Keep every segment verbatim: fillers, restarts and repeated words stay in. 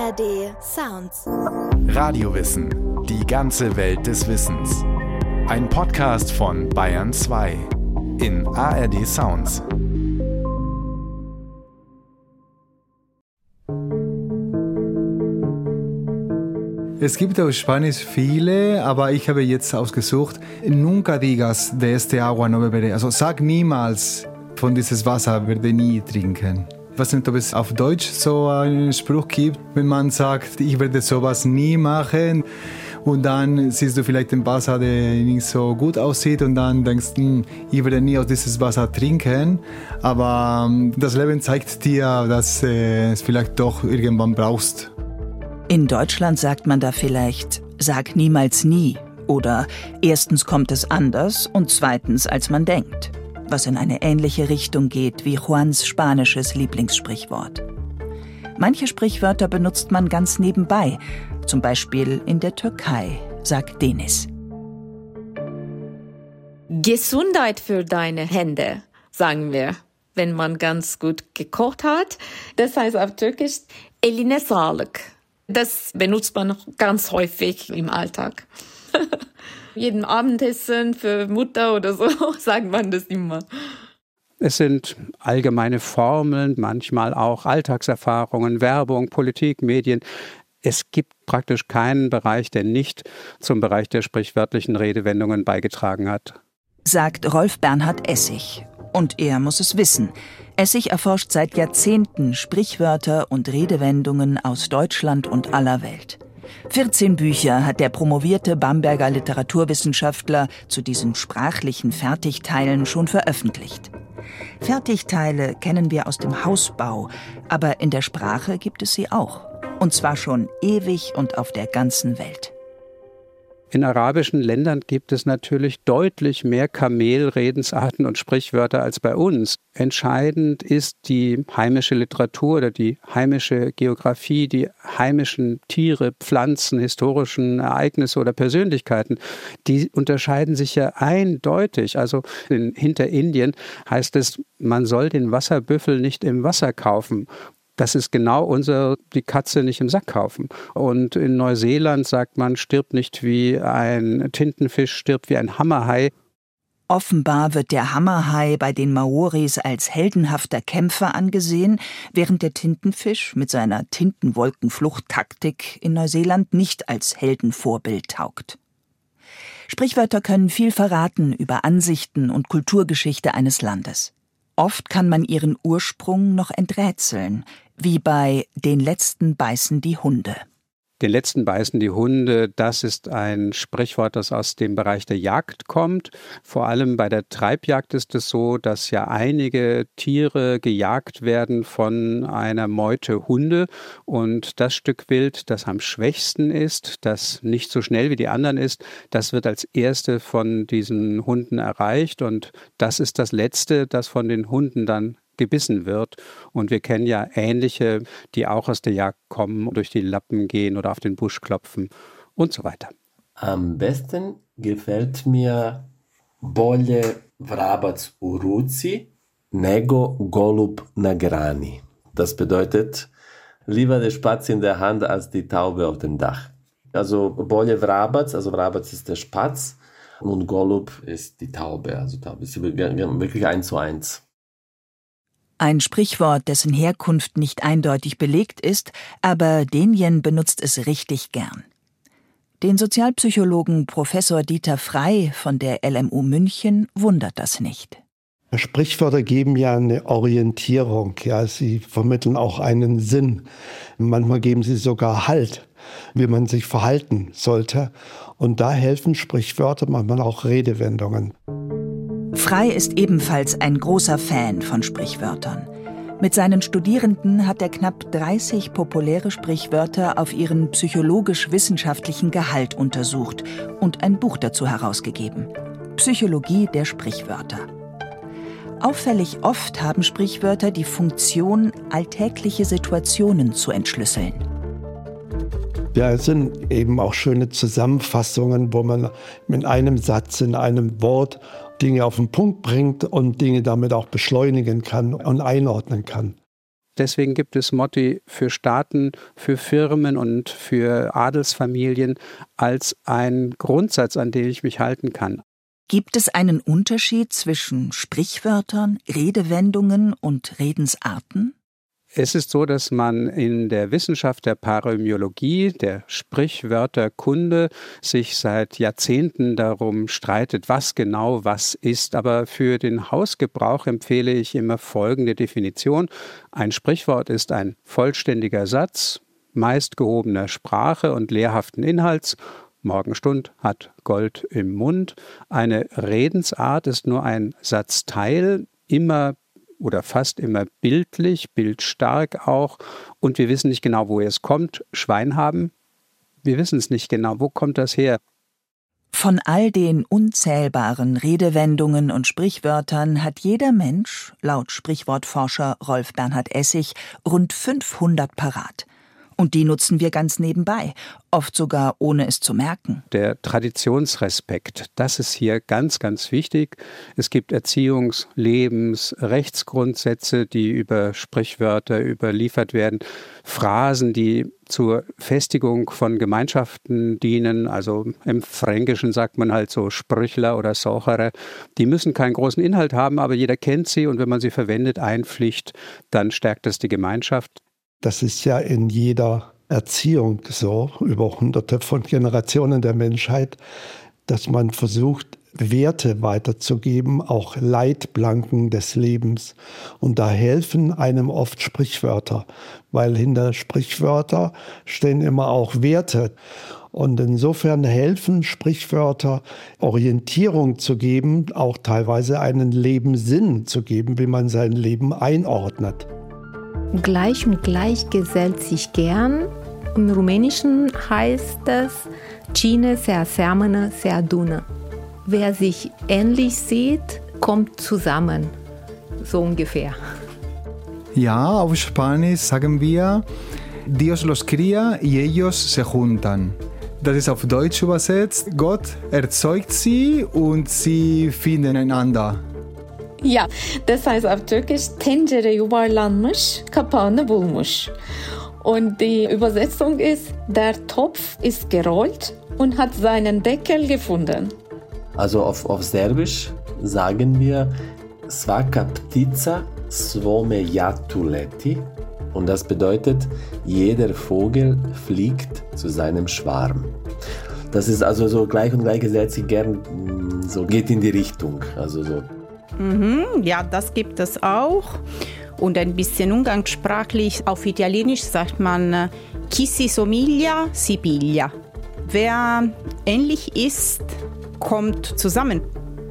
R D Sounds. Radiowissen. Die ganze Welt des Wissens. Ein Podcast von Bayern zwei in A R D Sounds. Es gibt auf Spanisch viele, aber ich habe jetzt ausgesucht, nunca digas de este agua no beberé. Also sag niemals, von dieses Wasser werde nie trinken. Ich weiß nicht, ob es auf Deutsch so einen Spruch gibt, wenn man sagt, ich werde sowas nie machen. Und dann siehst du vielleicht ein Wasser, der nicht so gut aussieht und dann denkst du, ich werde nie aus dieses Wasser trinken. Aber das Leben zeigt dir, dass äh, es vielleicht doch irgendwann brauchst. In Deutschland sagt man da vielleicht, sag niemals nie oder erstens kommt es anders und zweitens als man denkt, was in eine ähnliche Richtung geht wie Juans spanisches Lieblingssprichwort. Manche Sprichwörter benutzt man ganz nebenbei, zum Beispiel in der Türkei, sagt Deniz. Gesundheit für deine Hände, sagen wir, wenn man ganz gut gekocht hat. Das heißt auf Türkisch, eline sağlık. Das benutzt man noch ganz häufig im Alltag. Jeden Abendessen für Mutter oder so sagt man das immer. Es sind allgemeine Formeln, manchmal auch Alltagserfahrungen, Werbung, Politik, Medien. Es gibt praktisch keinen Bereich, der nicht zum Bereich der sprichwörtlichen Redewendungen beigetragen hat. Sagt Rolf Bernhard Essig. Und er muss es wissen. Essig erforscht seit Jahrzehnten Sprichwörter und Redewendungen aus Deutschland und aller Welt. vierzehn Bücher hat der promovierte Bamberger Literaturwissenschaftler zu diesen sprachlichen Fertigteilen schon veröffentlicht. Fertigteile kennen wir aus dem Hausbau, aber in der Sprache gibt es sie auch. Und zwar schon ewig und auf der ganzen Welt. In arabischen Ländern gibt es natürlich deutlich mehr Kamelredensarten und Sprichwörter als bei uns. Entscheidend ist die heimische Literatur oder die heimische Geografie, die heimischen Tiere, Pflanzen, historischen Ereignisse oder Persönlichkeiten. Die unterscheiden sich ja eindeutig. Also in Hinterindien heißt es, man soll den Wasserbüffel nicht im Wasser kaufen. Das ist genau unser, die Katze nicht im Sack kaufen. Und in Neuseeland sagt man, stirbt nicht wie ein Tintenfisch, stirbt wie ein Hammerhai. Offenbar wird der Hammerhai bei den Maoris als heldenhafter Kämpfer angesehen, während der Tintenfisch mit seiner Tintenwolkenfluchttaktik in Neuseeland nicht als Heldenvorbild taugt. Sprichwörter können viel verraten über Ansichten und Kulturgeschichte eines Landes. Oft kann man ihren Ursprung noch enträtseln, wie bei »Den letzten beißen die Hunde«. Den letzten beißen die Hunde, das ist ein Sprichwort, das aus dem Bereich der Jagd kommt. Vor allem bei der Treibjagd ist es so, dass ja einige Tiere gejagt werden von einer Meute Hunde. Und das Stück Wild, das am schwächsten ist, das nicht so schnell wie die anderen ist, das wird als erste von diesen Hunden erreicht. Und das ist das Letzte, das von den Hunden dann gebissen wird. Und wir kennen ja ähnliche, die auch aus der Jagd kommen, durch die Lappen gehen oder auf den Busch klopfen und so weiter. Am besten gefällt mir Bolje vrabac u ruci nego golub na grani. Das bedeutet, lieber der Spatz in der Hand als die Taube auf dem Dach. Also Bolje vrabac, also vrabac ist der Spatz und Golub ist die Taube. Also Taube ist wirklich eins zu eins. Ein Sprichwort, dessen Herkunft nicht eindeutig belegt ist, aber Denjen benutzt es richtig gern. Den Sozialpsychologen Professor Dieter Frey von der L M U München wundert das nicht. Sprichwörter geben ja eine Orientierung, ja, sie vermitteln auch einen Sinn. Manchmal geben sie sogar Halt, wie man sich verhalten sollte. Und da helfen Sprichwörter, manchmal auch Redewendungen. Frey ist ebenfalls ein großer Fan von Sprichwörtern. Mit seinen Studierenden hat er knapp dreißig populäre Sprichwörter auf ihren psychologisch-wissenschaftlichen Gehalt untersucht und ein Buch dazu herausgegeben. Psychologie der Sprichwörter. Auffällig oft haben Sprichwörter die Funktion, alltägliche Situationen zu entschlüsseln. Ja, es sind eben auch schöne Zusammenfassungen, wo man mit einem Satz, in einem Wort Dinge auf den Punkt bringt und Dinge damit auch beschleunigen kann und einordnen kann. Deswegen gibt es Motti für Staaten, für Firmen und für Adelsfamilien als ein Grundsatz, an den ich mich halten kann. Gibt es einen Unterschied zwischen Sprichwörtern, Redewendungen und Redensarten? Es ist so, dass man in der Wissenschaft der Paremyologie, der Sprichwörterkunde, sich seit Jahrzehnten darum streitet, was genau was ist. Aber für den Hausgebrauch empfehle ich immer folgende Definition. Ein Sprichwort ist ein vollständiger Satz, meist gehobener Sprache und lehrhaften Inhalts. Morgenstund hat Gold im Mund. Eine Redensart ist nur ein Satzteil, immer oder fast immer bildlich, bildstark auch. Und wir wissen nicht genau, woher es kommt. Schwein haben, wir wissen es nicht genau. Wo kommt das her? Von all den unzählbaren Redewendungen und Sprichwörtern hat jeder Mensch, laut Sprichwortforscher Rolf Bernhard Essig, rund fünfhundert parat. Und die nutzen wir ganz nebenbei, oft sogar ohne es zu merken. Der Traditionsrespekt, das ist hier ganz, ganz wichtig. Es gibt Erziehungs-, Lebens-, Rechtsgrundsätze, die über Sprichwörter überliefert werden. Phrasen, die zur Festigung von Gemeinschaften dienen. Also im Fränkischen sagt man halt so Sprüchler oder Sochere. Die müssen keinen großen Inhalt haben, aber jeder kennt sie. Und wenn man sie verwendet, einpflicht, dann stärkt das die Gemeinschaft. Das ist ja in jeder Erziehung so, über hunderte von Generationen der Menschheit, dass man versucht, Werte weiterzugeben, auch Leitplanken des Lebens. Und da helfen einem oft Sprichwörter, weil hinter Sprichwörter stehen immer auch Werte. Und insofern helfen Sprichwörter, Orientierung zu geben, auch teilweise einen Lebenssinn zu geben, wie man sein Leben einordnet. Gleich und gleich gesellt sich gern. Im Rumänischen heißt es Cine se aseamănă se adună. Wer sich ähnlich sieht, kommt zusammen. So ungefähr. Ja, auf Spanisch sagen wir Dios los cría y ellos se juntan. Das ist auf Deutsch übersetzt. Gott erzeugt sie und sie finden einander. Ja, das heißt auf Türkisch tencere yuvarlanmış, kapağını bulmuş. Und die Übersetzung ist, der Topf ist gerollt und hat seinen Deckel gefunden. Also auf, auf Serbisch sagen wir svaka ptica svome jatu leti. Und das bedeutet, jeder Vogel fliegt zu seinem Schwarm. Das ist also so gleich und gleich gesetzt sich gern, so geht in die Richtung, also so. Mhm, ja, das gibt es auch. Und ein bisschen umgangssprachlich, auf Italienisch sagt man chi si somiglia si piglia. Wer ähnlich ist, kommt zusammen.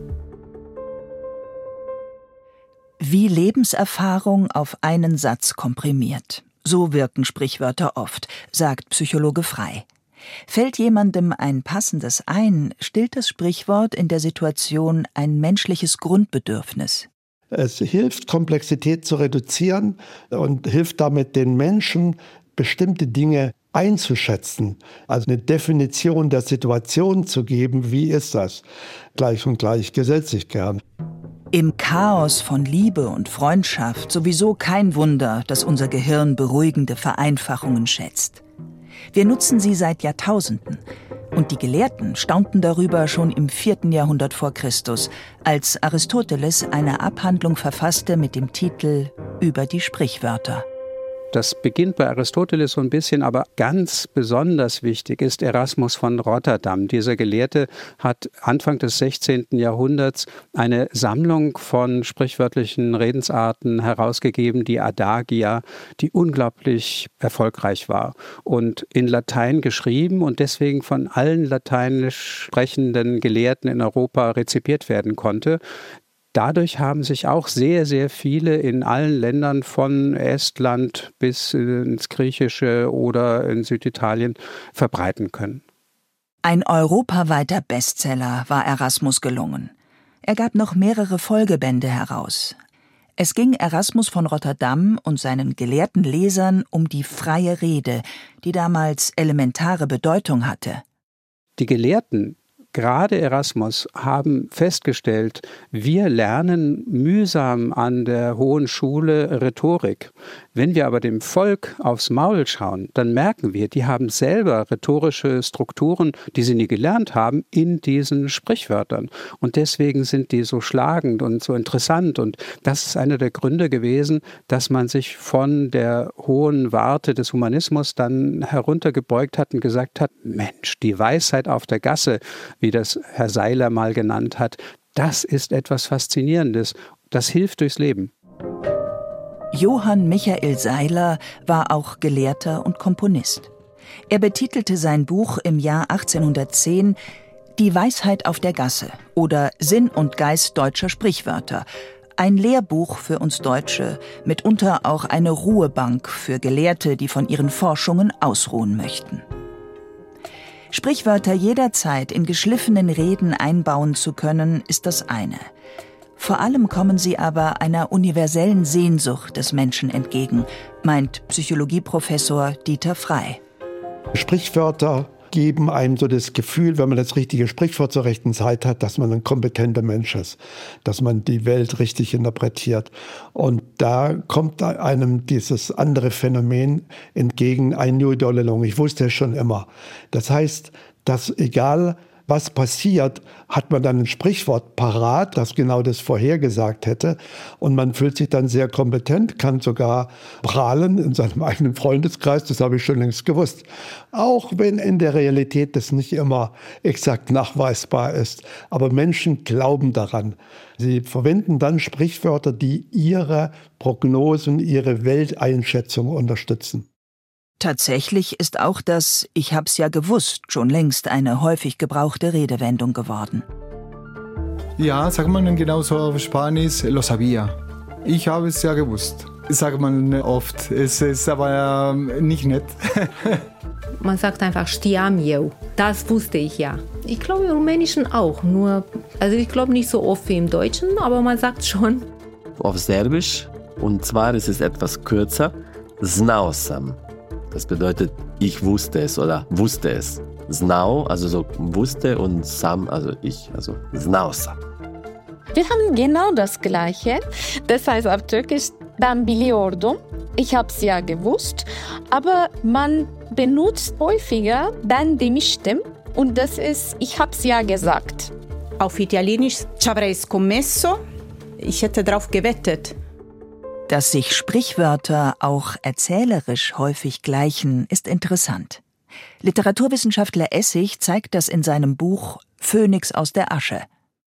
Wie Lebenserfahrung auf einen Satz komprimiert. So wirken Sprichwörter oft, sagt Psychologe Frey. Fällt jemandem ein passendes ein, stillt das Sprichwort in der Situation ein menschliches Grundbedürfnis. Es hilft, Komplexität zu reduzieren und hilft damit den Menschen, bestimmte Dinge einzuschätzen. Also eine Definition der Situation zu geben, wie ist das? Gleich und gleich gesellt sich gern. Im Chaos von Liebe und Freundschaft sowieso kein Wunder, dass unser Gehirn beruhigende Vereinfachungen schätzt. Wir nutzen sie seit Jahrtausenden. Und die Gelehrten staunten darüber schon im vierten Jahrhundert vor Christus, als Aristoteles eine Abhandlung verfasste mit dem Titel »Über die Sprichwörter«. Das beginnt bei Aristoteles so ein bisschen, aber ganz besonders wichtig ist Erasmus von Rotterdam. Dieser Gelehrte hat Anfang des sechzehnten Jahrhunderts eine Sammlung von sprichwörtlichen Redensarten herausgegeben, die Adagia, die unglaublich erfolgreich war und in Latein geschrieben und deswegen von allen lateinisch sprechenden Gelehrten in Europa rezipiert werden konnte. Dadurch haben sich auch sehr, sehr viele in allen Ländern von Estland bis ins Griechische oder in Süditalien verbreiten können. Ein europaweiter Bestseller war Erasmus gelungen. Er gab noch mehrere Folgebände heraus. Es ging Erasmus von Rotterdam und seinen gelehrten Lesern um die freie Rede, die damals elementare Bedeutung hatte. Die Gelehrten gerade Erasmus haben festgestellt, wir lernen mühsam an der Hohen Schule Rhetorik. Wenn wir aber dem Volk aufs Maul schauen, dann merken wir, die haben selber rhetorische Strukturen, die sie nie gelernt haben, in diesen Sprichwörtern. Und deswegen sind die so schlagend und so interessant. Und das ist einer der Gründe gewesen, dass man sich von der hohen Warte des Humanismus dann heruntergebeugt hat und gesagt hat, Mensch, die Weisheit auf der Gasse, wie das Herr Seiler mal genannt hat, das ist etwas Faszinierendes. Das hilft durchs Leben. Johann Michael Seiler war auch Gelehrter und Komponist. Er betitelte sein Buch im Jahr achtzehnhundertzehn »Die Weisheit auf der Gasse« oder »Sinn und Geist deutscher Sprichwörter«, ein Lehrbuch für uns Deutsche, mitunter auch eine Ruhebank für Gelehrte, die von ihren Forschungen ausruhen möchten. Sprichwörter jederzeit in geschliffenen Reden einbauen zu können, ist das eine. Vor allem kommen sie aber einer universellen Sehnsucht des Menschen entgegen, meint Psychologieprofessor Dieter Frey. Sprichwörter geben einem so das Gefühl, wenn man das richtige Sprichwort zur rechten Zeit hat, dass man ein kompetenter Mensch ist, dass man die Welt richtig interpretiert. Und da kommt einem dieses andere Phänomen entgegen, ein New Dolelong. Ich wusste es schon immer. Das heißt, dass egal was passiert, hat man dann ein Sprichwort parat, das genau das vorhergesagt hätte. Und man fühlt sich dann sehr kompetent, kann sogar prahlen in seinem eigenen Freundeskreis. Das habe ich schon längst gewusst. Auch wenn in der Realität das nicht immer exakt nachweisbar ist. Aber Menschen glauben daran. Sie verwenden dann Sprichwörter, die ihre Prognosen, ihre Welteinschätzung unterstützen. Tatsächlich ist auch das »Ich hab's ja gewusst« schon längst eine häufig gebrauchte Redewendung geworden. Ja, sagt man genauso auf Spanisch, lo sabía. Ich habe es ja gewusst. Sagt man oft. Es ist aber nicht nett. Man sagt einfach știam eu. Das wusste ich ja. Ich glaube im Rumänischen auch. Nur, also ich glaube nicht so oft wie im Deutschen, aber man sagt schon. Auf Serbisch, und zwar ist es etwas kürzer, znao sam. Das bedeutet, ich wusste es oder wusste es. Znao, also so wusste, und sam, also ich, also znao sam. Wir haben genau das Gleiche. Das heißt auf Türkisch, ben biliyordum. Ich hab's ja gewusst. Aber man benutzt häufiger ben demiştim. Und das ist, ich hab's ja gesagt. Auf Italienisch, ci avrei scommesso. Ich hätte drauf gewettet. Dass sich Sprichwörter auch erzählerisch häufig gleichen, ist interessant. Literaturwissenschaftler Essig zeigt das in seinem Buch »Phönix aus der Asche«.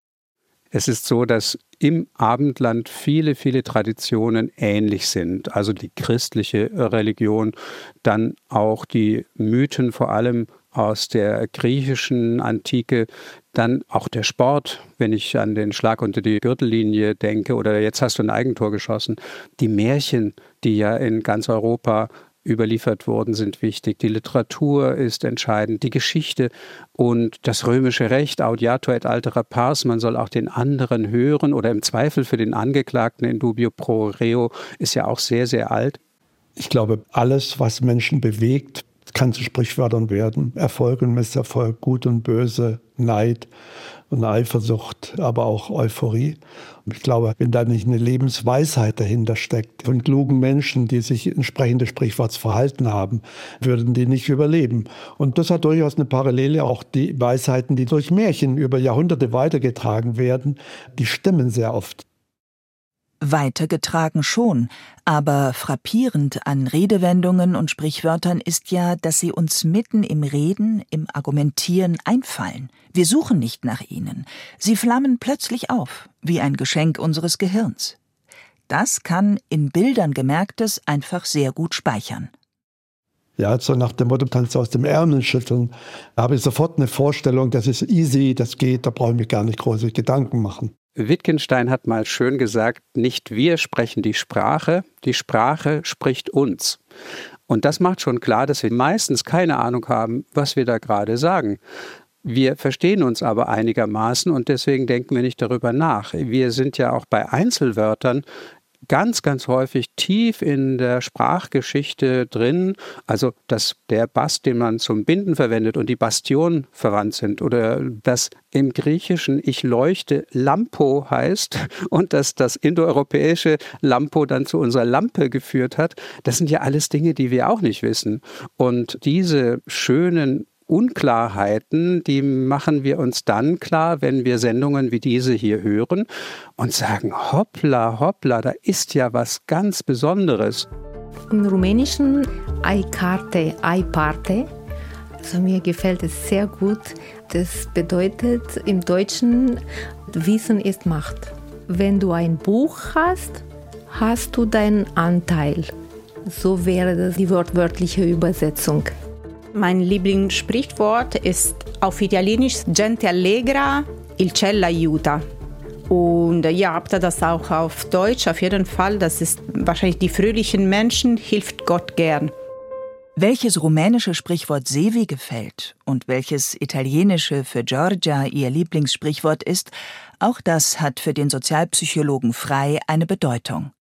Es ist so, dass im Abendland viele, viele Traditionen ähnlich sind. Also die christliche Religion, dann auch die Mythen, vor allem aus der griechischen Antike, dann auch der Sport, wenn ich an den Schlag unter die Gürtellinie denke oder jetzt hast du ein Eigentor geschossen. Die Märchen, die ja in ganz Europa überliefert wurden, sind wichtig. Die Literatur ist entscheidend, die Geschichte und das römische Recht, audiatur et altera pars, man soll auch den anderen hören oder im Zweifel für den Angeklagten in dubio pro reo, ist ja auch sehr, sehr alt. Ich glaube, alles, was Menschen bewegt, kann zu Sprichwörtern werden. Erfolg und Misserfolg, Gut und Böse, Neid und Eifersucht, aber auch Euphorie. Und ich glaube, wenn da nicht eine Lebensweisheit dahinter steckt, von klugen Menschen, die sich entsprechend des Sprichworts verhalten haben, würden die nicht überleben. Und das hat durchaus eine Parallele. Auch die Weisheiten, die durch Märchen über Jahrhunderte weitergetragen werden, die stimmen sehr oft. Weitergetragen schon, aber frappierend an Redewendungen und Sprichwörtern ist ja, dass sie uns mitten im Reden, im Argumentieren einfallen. Wir suchen nicht nach ihnen. Sie flammen plötzlich auf, wie ein Geschenk unseres Gehirns. Das kann in Bildern Gemerktes einfach sehr gut speichern. Ja, so nach dem Motto, kannst du aus dem Ärmel schütteln. Da habe ich sofort eine Vorstellung, das ist easy, das geht, da brauche ich mir gar nicht große Gedanken machen. Wittgenstein hat mal schön gesagt, nicht wir sprechen die Sprache, die Sprache spricht uns. Und das macht schon klar, dass wir meistens keine Ahnung haben, was wir da gerade sagen. Wir verstehen uns aber einigermaßen und deswegen denken wir nicht darüber nach. Wir sind ja auch bei Einzelwörtern ganz, ganz häufig tief in der Sprachgeschichte drin, also dass der Bast, den man zum Binden verwendet, und die Bastion verwandt sind, oder dass im Griechischen ich leuchte Lampo heißt und dass das indoeuropäische Lampo dann zu unserer Lampe geführt hat. Das sind ja alles Dinge, die wir auch nicht wissen. Und diese schönen Unklarheiten, die machen wir uns dann klar, wenn wir Sendungen wie diese hier hören und sagen, hoppla, hoppla, da ist ja was ganz Besonderes. Im Rumänischen ai carte, ai parte. Also mir gefällt es sehr gut. Das bedeutet im Deutschen, Wissen ist Macht. Wenn du ein Buch hast, hast du deinen Anteil. So wäre das die wortwörtliche Übersetzung. Mein Lieblingssprichwort ist auf Italienisch Gente allegra, il cielo aiuta. Und ja, habt ihr das auch auf Deutsch? Auf jeden Fall, das ist wahrscheinlich die fröhlichen Menschen, hilft Gott gern. Welches rumänische Sprichwort Sevi gefällt und welches italienische für Giorgia ihr Lieblingssprichwort ist, auch das hat für den Sozialpsychologen Frey eine Bedeutung.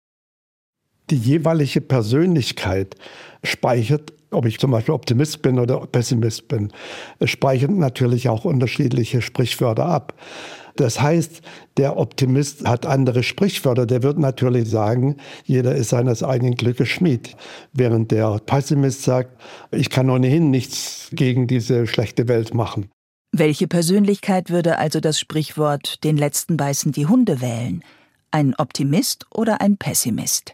Die jeweilige Persönlichkeit speichert, ob ich zum Beispiel Optimist bin oder Pessimist bin, speichert natürlich auch unterschiedliche Sprichwörter ab. Das heißt, der Optimist hat andere Sprichwörter, der wird natürlich sagen, jeder ist seines eigenen Glückes Schmied. Während der Pessimist sagt, ich kann ohnehin nichts gegen diese schlechte Welt machen. Welche Persönlichkeit würde also das Sprichwort den letzten beißen die Hunde wählen? Ein Optimist oder ein Pessimist?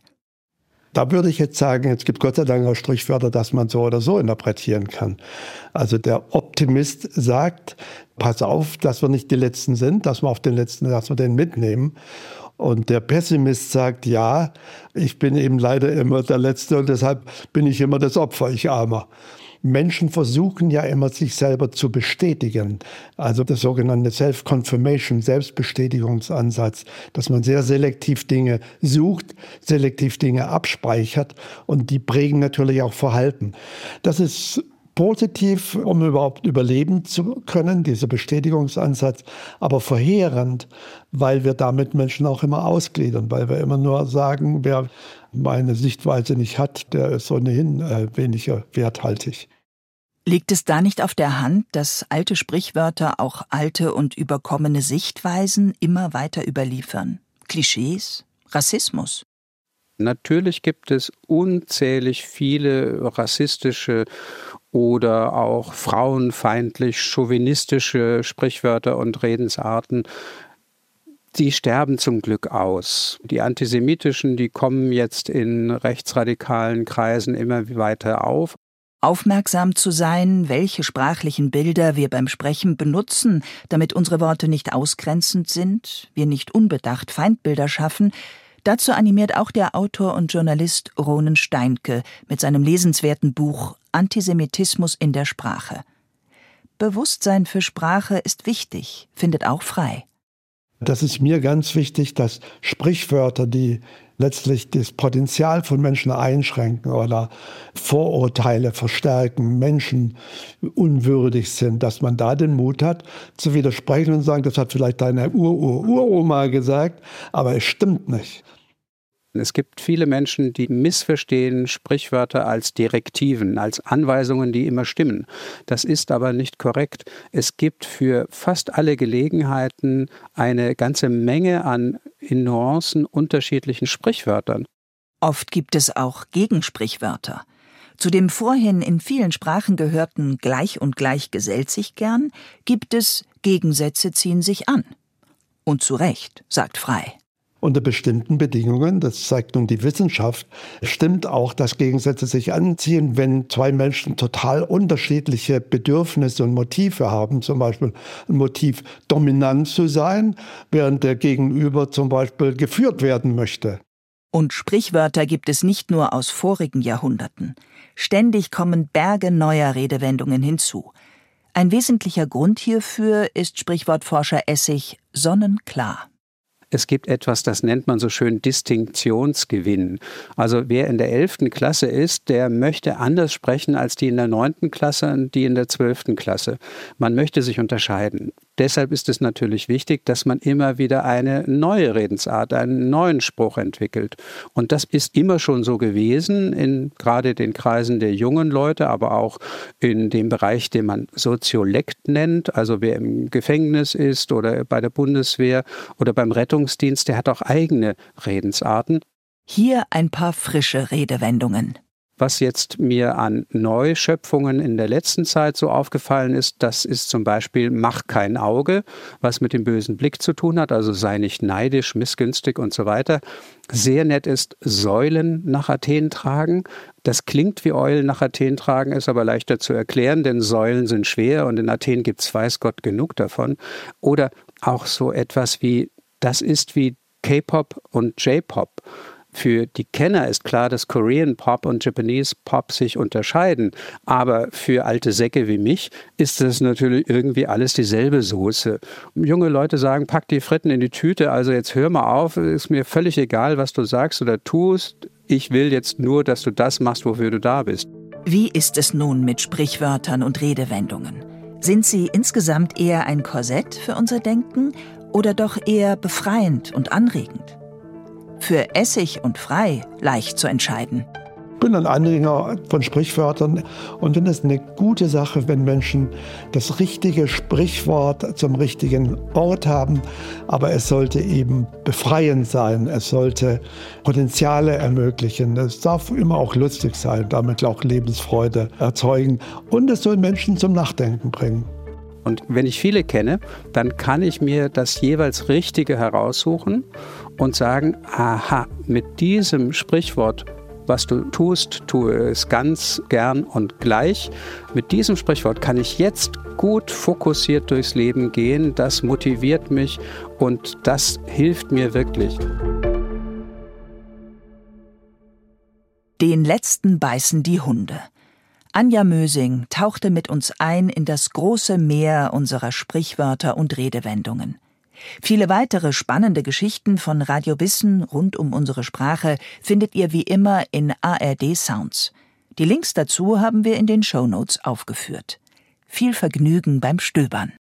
Da würde ich jetzt sagen, es gibt Gott sei Dank auch Sprichwörter, dass man so oder so interpretieren kann. Also der Optimist sagt, pass auf, dass wir nicht die Letzten sind, dass wir auf den Letzten, dass wir den mitnehmen. Und der Pessimist sagt, ja, ich bin eben leider immer der Letzte und deshalb bin ich immer das Opfer, ich Armer. Menschen versuchen ja immer, sich selber zu bestätigen. Also der sogenannte Self-Confirmation, Selbstbestätigungsansatz, dass man sehr selektiv Dinge sucht, selektiv Dinge abspeichert und die prägen natürlich auch Verhalten. Das ist positiv, um überhaupt überleben zu können, dieser Bestätigungsansatz, aber verheerend, weil wir damit Menschen auch immer ausgliedern, weil wir immer nur sagen, wer meine Sichtweise nicht hat, der ist ohnehin äh, weniger werthaltig. Liegt es da nicht auf der Hand, dass alte Sprichwörter auch alte und überkommene Sichtweisen immer weiter überliefern? Klischees, Rassismus? Natürlich gibt es unzählig viele rassistische oder auch frauenfeindlich chauvinistische Sprichwörter und Redensarten. Die sterben zum Glück aus. Die antisemitischen, die kommen jetzt in rechtsradikalen Kreisen immer weiter auf. Aufmerksam zu sein, welche sprachlichen Bilder wir beim Sprechen benutzen, damit unsere Worte nicht ausgrenzend sind, wir nicht unbedacht Feindbilder schaffen, dazu animiert auch der Autor und Journalist Ronen Steinke mit seinem lesenswerten Buch Antisemitismus in der Sprache. Bewusstsein für Sprache ist wichtig, findet auch Frey. Das ist mir ganz wichtig, dass Sprichwörter, die letztlich das Potenzial von Menschen einschränken oder Vorurteile verstärken, Menschen unwürdig sind, dass man da den Mut hat, zu widersprechen und sagen, das hat vielleicht deine Ur-Ur-Uroma gesagt, aber es stimmt nicht. Es gibt viele Menschen, die missverstehen Sprichwörter als Direktiven, als Anweisungen, die immer stimmen. Das ist aber nicht korrekt. Es gibt für fast alle Gelegenheiten eine ganze Menge an in Nuancen unterschiedlichen Sprichwörtern. Oft gibt es auch Gegensprichwörter. Zu dem vorhin in vielen Sprachen gehörten Gleich und gleich gesellt sich gern, gibt es Gegensätze ziehen sich an. Und zu Recht, sagt Frey. Unter bestimmten Bedingungen, das zeigt nun die Wissenschaft, stimmt auch, dass Gegensätze sich anziehen, wenn zwei Menschen total unterschiedliche Bedürfnisse und Motive haben. Zum Beispiel ein Motiv, dominant zu sein, während der Gegenüber zum Beispiel geführt werden möchte. Und Sprichwörter gibt es nicht nur aus vorigen Jahrhunderten. Ständig kommen Berge neuer Redewendungen hinzu. Ein wesentlicher Grund hierfür ist Sprichwortforscher Essig sonnenklar. Es gibt etwas, das nennt man so schön Distinktionsgewinn. Also wer in der elften Klasse ist, der möchte anders sprechen als die in der neunten Klasse und die in der zwölften Klasse. Man möchte sich unterscheiden. Deshalb ist es natürlich wichtig, dass man immer wieder eine neue Redensart, einen neuen Spruch entwickelt. Und das ist immer schon so gewesen, in gerade den Kreisen der jungen Leute, aber auch in dem Bereich, den man Soziolekt nennt. Also wer im Gefängnis ist oder bei der Bundeswehr oder beim Rettungsdienst, der hat auch eigene Redensarten. Hier ein paar frische Redewendungen. Was jetzt mir an Neuschöpfungen in der letzten Zeit so aufgefallen ist, das ist zum Beispiel mach kein Auge, was mit dem bösen Blick zu tun hat, also sei nicht neidisch, missgünstig und so weiter. Sehr nett ist Säulen nach Athen tragen. Das klingt wie Eulen nach Athen tragen, ist aber leichter zu erklären, denn Säulen sind schwer und in Athen gibt es weiß Gott genug davon. Oder auch so etwas wie, das ist wie K-Pop und J-Pop. Für die Kenner ist klar, dass Korean Pop und Japanese Pop sich unterscheiden. Aber für alte Säcke wie mich ist das natürlich irgendwie alles dieselbe Soße. Junge Leute sagen, pack die Fritten in die Tüte, also jetzt hör mal auf, ist mir völlig egal, was du sagst oder tust. Ich will jetzt nur, dass du das machst, wofür du da bist. Wie ist es nun mit Sprichwörtern und Redewendungen? Sind sie insgesamt eher ein Korsett für unser Denken oder doch eher befreiend und anregend? Für Essig und Frei leicht zu entscheiden. Ich bin ein Anhänger von Sprichwörtern und finde es eine gute Sache, wenn Menschen das richtige Sprichwort zum richtigen Ort haben. Aber es sollte eben befreiend sein, es sollte Potenziale ermöglichen. Es darf immer auch lustig sein, damit auch Lebensfreude erzeugen. Und es soll Menschen zum Nachdenken bringen. Und wenn ich viele kenne, dann kann ich mir das jeweils Richtige heraussuchen und sagen, aha, mit diesem Sprichwort, was du tust, tue es ganz gern und gleich. Mit diesem Sprichwort kann ich jetzt gut fokussiert durchs Leben gehen. Das motiviert mich und das hilft mir wirklich. Den letzten beißen die Hunde. Anja Mösing tauchte mit uns ein in das große Meer unserer Sprichwörter und Redewendungen. Viele weitere spannende Geschichten von Radio Wissen rund um unsere Sprache findet ihr wie immer in A R D Sounds. Die Links dazu haben wir in den Shownotes aufgeführt. Viel Vergnügen beim Stöbern.